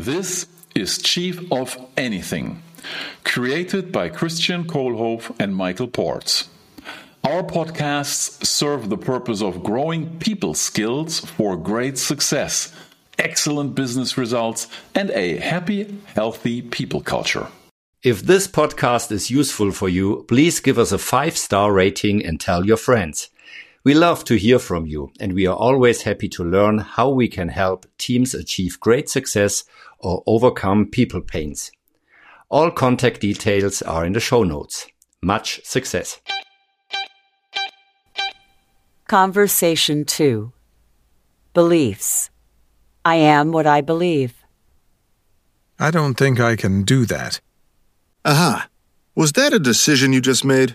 This is Chief of Anything, created by Christian Kohlhoff and Michael Ports. Our podcasts serve the purpose of growing people skills for great success, excellent business results, and a happy, healthy people culture. If this podcast is useful for you, please give us a 5-star rating and tell your friends. We love to hear from you, and we are always happy to learn how we can help teams achieve great success or overcome people pains. All contact details are in the show notes. Much success. Conversation 2. Beliefs. I am what I believe. I don't think I can do that. Aha. Was that a decision you just made?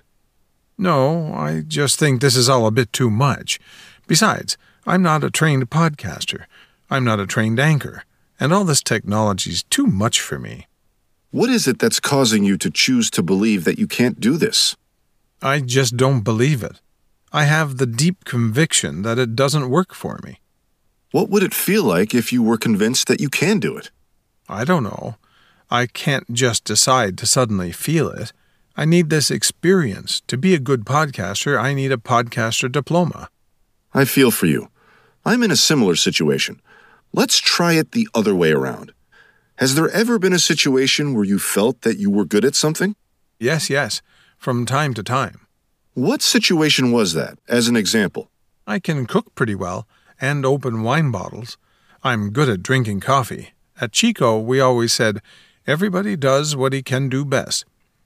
No, I just think this is all a bit too much. Besides, I'm not a trained podcaster. I'm not a trained anchor. And all this technology's too much for me. What is it that's causing you to choose to believe that you can't do this? I just don't believe it. I have the deep conviction that it doesn't work for me. What would it feel like if you were convinced that you can do it? I don't know. I can't just decide to suddenly feel it. I need this experience. To be a good podcaster, I need a podcaster diploma. I feel for you. I'm in a similar situation. Let's try it the other way around. Has there ever been a situation where you felt that you were good at something? Yes, from time to time. What situation was that, as an example? I can cook pretty well and open wine bottles. I'm good at drinking coffee. At Chico, we always said, everybody does what he can do best.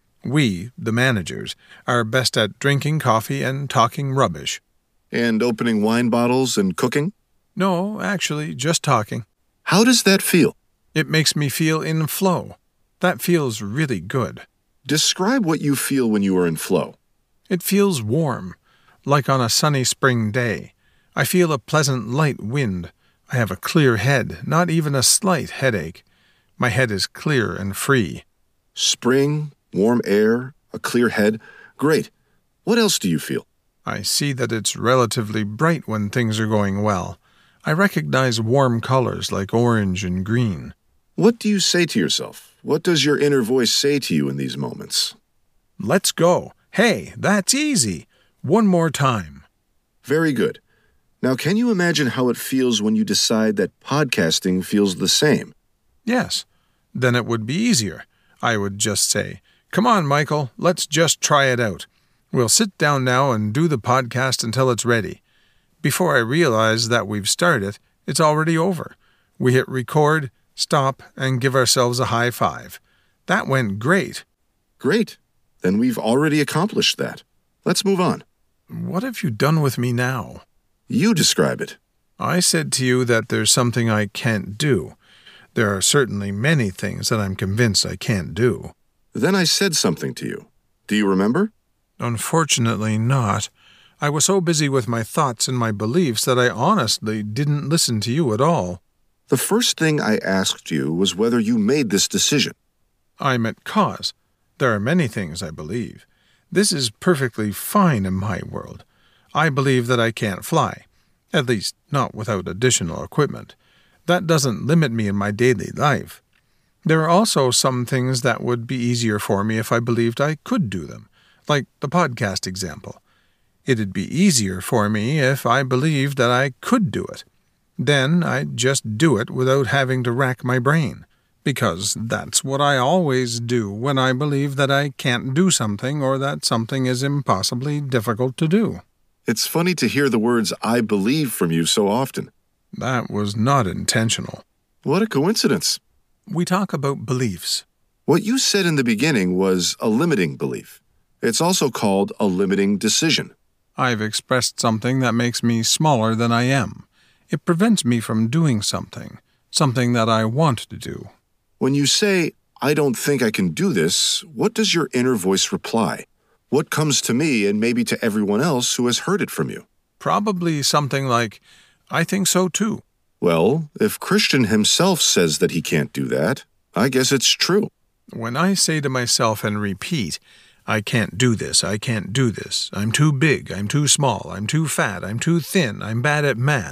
We, the managers, are best at drinking coffee and talking rubbish. And opening wine bottles and cooking? No, actually, just talking. How does that feel? It makes me feel in flow. That feels really good. Describe what you feel when you are in flow. It feels warm, like on a sunny spring day. I feel a pleasant light wind. I have a clear head, not even a slight headache. My head is clear and free. Spring, warm air, a clear head. Great. What else do you feel? I see that it's relatively bright when things are going well. I recognize warm colors like orange and green. What do you say to yourself? What does your inner voice say to you in these moments? Let's go. Hey, that's easy. One more time. Very good. Now, can you imagine how it feels when you decide that podcasting feels the same? Yes. Then it would be easier. I would just say, come on, Michael, let's just try it out. We'll sit down now and do the podcast until it's ready. Before I realize that we've started, it's already over. We hit record, stop, and give ourselves a high five. That went great. Great. Then we've already accomplished that. Let's move on. What have you done with me now? You describe it. I said to you that there's something I can't do. There are certainly many things that I'm convinced I can't do. Then I said something to you. Do you remember? Unfortunately not. I was so busy with my thoughts and my beliefs that I honestly didn't listen to you at all. The first thing I asked you was whether you made this decision. I meant cause. There are many things I believe. This is perfectly fine in my world. I believe that I can't fly, at least not without additional equipment. That doesn't limit me in my daily life. There are also some things that would be easier for me if I believed I could do them, like the podcast example. It'd be easier for me if I believed that I could do it. Then I'd just do it without having to rack my brain, because that's what I always do when I believe that I can't do something or that something is impossibly difficult to do. It's funny to hear the words "I believe" from you so often. That was not intentional. What a coincidence. We talk about beliefs. What you said in the beginning was a limiting belief. It's also called a limiting decision. I've expressed something that makes me smaller than I am. It prevents me from doing something that I want to do. When you say, "I don't think I can do this," what does your inner voice reply? What comes to me and maybe to everyone else who has heard it from you? Probably something like, I think so too. Well, if Christian himself says that he can't do that, I guess it's true. When I say to myself and repeat, I can't do this, I can't do this, I'm too big, I'm too small, I'm too fat, I'm too thin, I'm bad at math,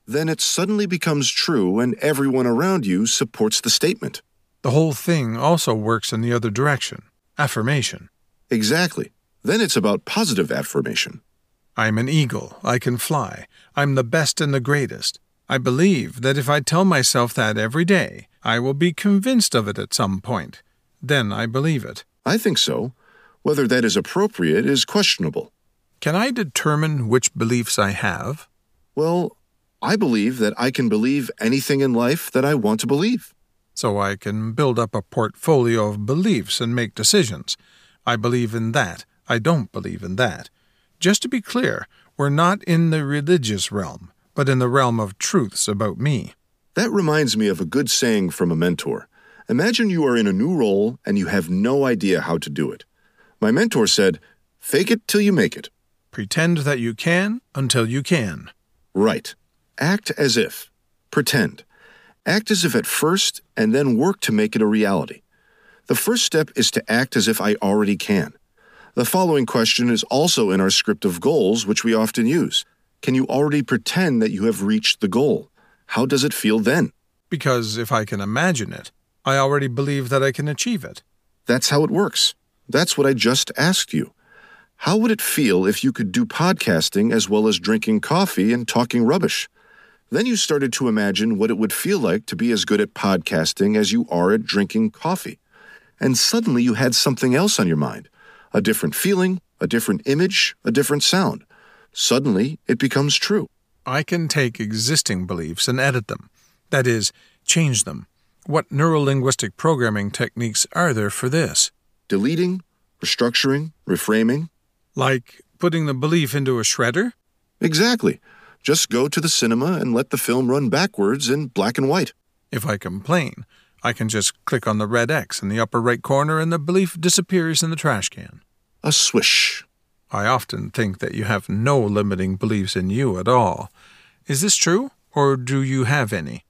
then it suddenly becomes true and everyone around you supports the statement. The whole thing also works in the other direction. Affirmation. Exactly. Then it's about positive affirmation. I'm an eagle. I can fly. I'm the best and the greatest. I believe that if I tell myself that every day, I will be convinced of it at some point. Then I believe it. I think so. Whether that is appropriate is questionable. Can I determine which beliefs I have? Well, I believe that I can believe anything in life that I want to believe. So I can build up a portfolio of beliefs and make decisions. I believe in that. I don't believe in that. Just to be clear, we're not in the religious realm, but in the realm of truths about me. That reminds me of a good saying from a mentor. Imagine you are in a new role and you have no idea how to do it. My mentor said, "Fake it till you make it." Pretend that you can until you can. Right. Act as if. Pretend. Act as if at first and then work to make it a reality. The first step is to act as if I already can. The following question is also in our script of goals, which we often use. Can you already pretend that you have reached the goal? How does it feel then? Because if I can imagine it, I already believe that I can achieve it. That's how it works. That's what I just asked you. How would it feel if you could do podcasting as well as drinking coffee and talking rubbish? Then you started to imagine what it would feel like to be as good at podcasting as you are at drinking coffee. And suddenly you had something else on your mind. A different feeling, a different image, a different sound. Suddenly, it becomes true. I can take existing beliefs and edit them. That is, change them. What neurolinguistic programming techniques are there for this? Deleting, restructuring, reframing. Like putting the belief into a shredder? Exactly. Just go to the cinema and let the film run backwards in black and white. If I complain, I can just click on the red X in the upper right corner and the belief disappears in the trash can. A swish. I often think that you have no limiting beliefs in you at all. Is this true, or do you have any?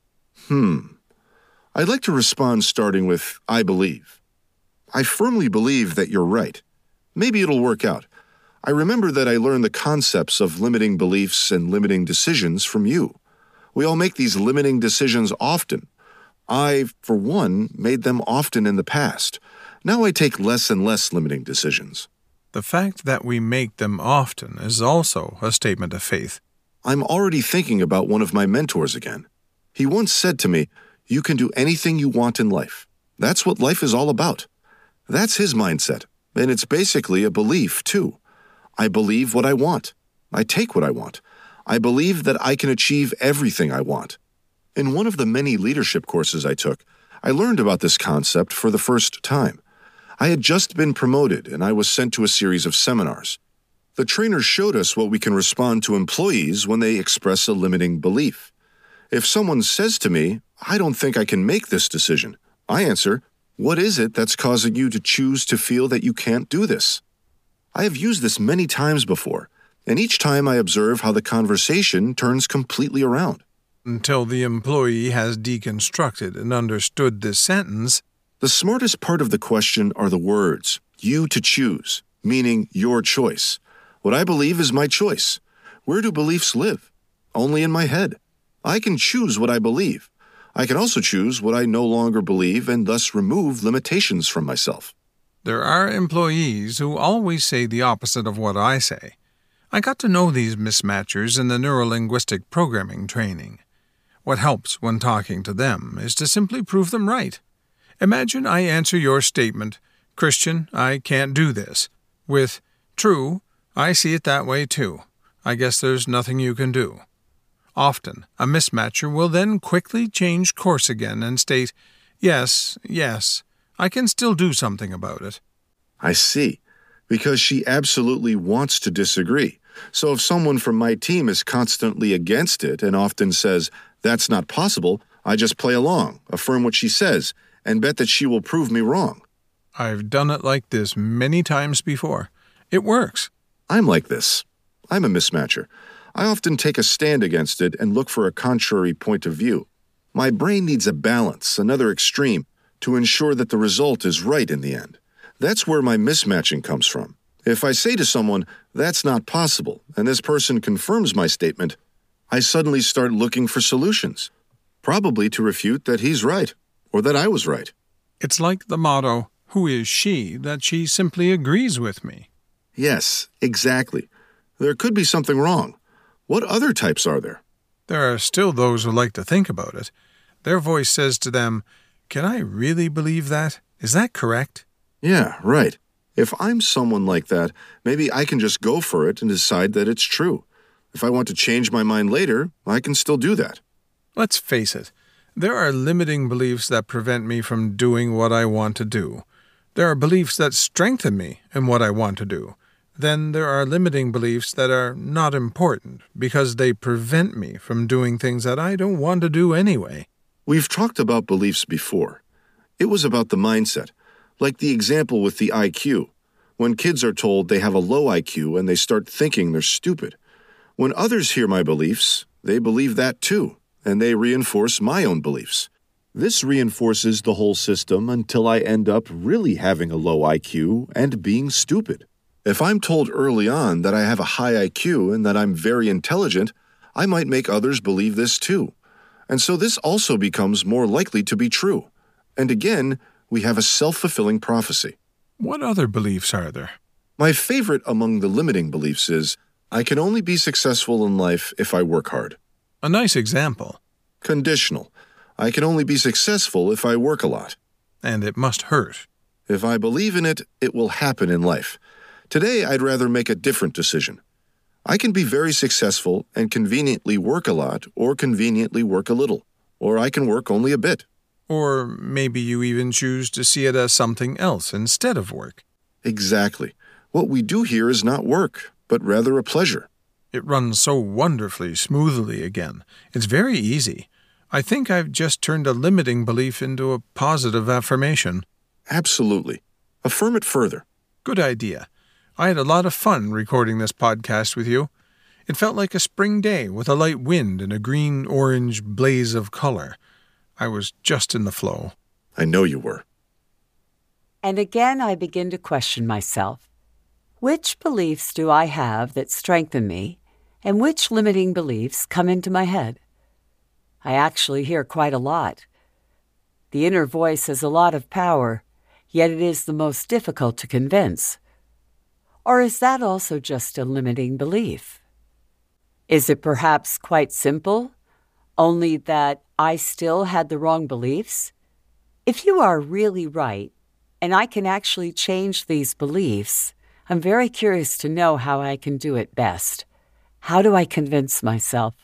I'd like to respond starting with, I believe. I firmly believe that you're right. Maybe it'll work out. I remember that I learned the concepts of limiting beliefs and limiting decisions from you. We all make these limiting decisions often. I, for one, made them often in the past. Now I take less and less limiting decisions. The fact that we make them often is also a statement of faith. I'm already thinking about one of my mentors again. He once said to me, "You can do anything you want in life. That's what life is all about." That's his mindset, and it's basically a belief, too. I believe what I want. I take what I want. I believe that I can achieve everything I want. In one of the many leadership courses I took, I learned about this concept for the first time. I had just been promoted, and I was sent to a series of seminars. The trainer showed us what we can respond to employees when they express a limiting belief. If someone says to me, "I don't think I can make this decision," I answer, "What is it that's causing you to choose to feel that you can't do this?" I have used this many times before, and each time I observe how the conversation turns completely around. Until the employee has deconstructed and understood this sentence. The smartest part of the question are the words, "you to choose," meaning your choice. What I believe is my choice. Where do beliefs live? Only in my head. I can choose what I believe. I can also choose what I no longer believe and thus remove limitations from myself. There are employees who always say the opposite of what I say. I got to know these mismatchers in the neurolinguistic programming training. What helps when talking to them is to simply prove them right. Imagine I answer your statement, "Christian, I can't do this," with, "True, I see it that way too. I guess there's nothing you can do." Often, a mismatcher will then quickly change course again and state, yes, I can still do something about it. I see. Because she absolutely wants to disagree. So if someone from my team is constantly against it and often says, "That's not possible," I just play along, affirm what she says, and bet that she will prove me wrong. I've done it like this many times before. It works. I'm like this. I'm a mismatcher. I often take a stand against it and look for a contrary point of view. My brain needs a balance, another extreme, to ensure that the result is right in the end. That's where my mismatching comes from. If I say to someone, "That's not possible," and this person confirms my statement, I suddenly start looking for solutions, probably to refute that he's right or that I was right. It's like the motto, "Who is she?" that she simply agrees with me. Yes, exactly. There could be something wrong. What other types are there? There are still those who like to think about it. Their voice says to them, "Can I really believe that? Is that correct?" Yeah, right. If I'm someone like that, maybe I can just go for it and decide that it's true. If I want to change my mind later, I can still do that. Let's face it, there are limiting beliefs that prevent me from doing what I want to do. There are beliefs that strengthen me in what I want to do. Then there are limiting beliefs that are not important because they prevent me from doing things that I don't want to do anyway. We've talked about beliefs before. It was about the mindset, like the example with the IQ. When kids are told they have a low IQ and they start thinking they're stupid. When others hear my beliefs, they believe that too, and they reinforce my own beliefs. This reinforces the whole system until I end up really having a low IQ and being stupid. If I'm told early on that I have a high IQ and that I'm very intelligent, I might make others believe this too. And so this also becomes more likely to be true. And again, we have a self-fulfilling prophecy. What other beliefs are there? My favorite among the limiting beliefs is, I can only be successful in life if I work hard. A nice example. Conditional. I can only be successful if I work a lot. And it must hurt. If I believe in it, it will happen in life. Today, I'd rather make a different decision. I can be very successful and conveniently work a lot or conveniently work a little. Or I can work only a bit. Or maybe you even choose to see it as something else instead of work. Exactly. What we do here is not work, but rather a pleasure. It runs so wonderfully smoothly again. It's very easy. I think I've just turned a limiting belief into a positive affirmation. Absolutely. Affirm it further. Good idea. I had a lot of fun recording this podcast with you. It felt like a spring day with a light wind and a green-orange blaze of color. I was just in the flow. I know you were. And again, I begin to question myself. Which beliefs do I have that strengthen me, and which limiting beliefs come into my head? I actually hear quite a lot. The inner voice has a lot of power, yet it is the most difficult to convince. Or is that also just a limiting belief? Is it perhaps quite simple, only that I still had the wrong beliefs? If you are really right, and I can actually change these beliefs, I'm very curious to know how I can do it best. How do I convince myself?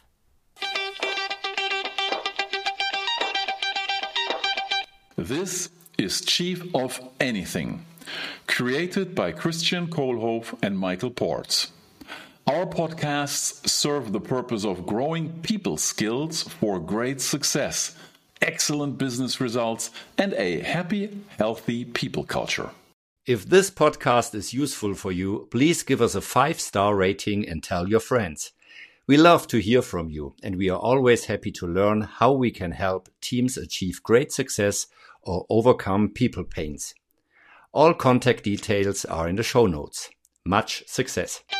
This is Chief of Anything, created by Christian Kohlhoff and Michael Ports. Our podcasts serve the purpose of growing people skills for great success, excellent business results, and a happy, healthy people culture. If this podcast is useful for you, please give us a 5-star rating and tell your friends. We love to hear from you, and we are always happy to learn how we can help teams achieve great success or overcome people pains. All contact details are in the show notes. Much success!